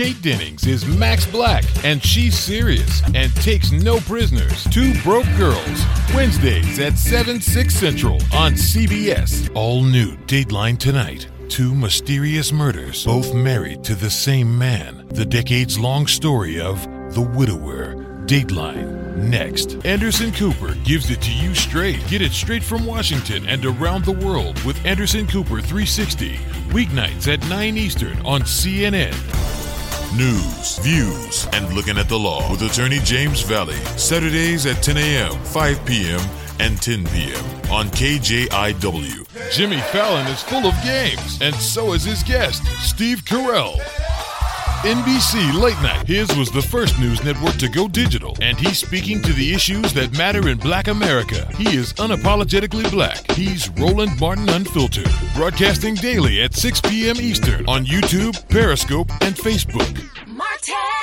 Kate Dennings is Max Black, and she's serious and takes no prisoners. Two Broke Girls, Wednesdays at 7/6 Central on CBS. All new Dateline tonight. Two mysterious murders, both married to the same man. The decades-long story of The Widower. Dateline. Next. Anderson Cooper gives it to you straight. Get it straight from Washington and around the world with Anderson Cooper 360. Weeknights at 9 Eastern on CNN. News, views, and looking at the law with attorney James Valley. Saturdays at 10 a.m., 5 p.m., and 10 p.m. on KJIW. Jimmy Fallon is full of games, and so is his guest, Steve Carell. NBC Late Night. His was the first news network to go digital, and he's speaking to the issues that matter in Black America. He is unapologetically black. He's Roland Martin Unfiltered, broadcasting daily at 6 p.m. Eastern on YouTube, Periscope, and Facebook. Martez!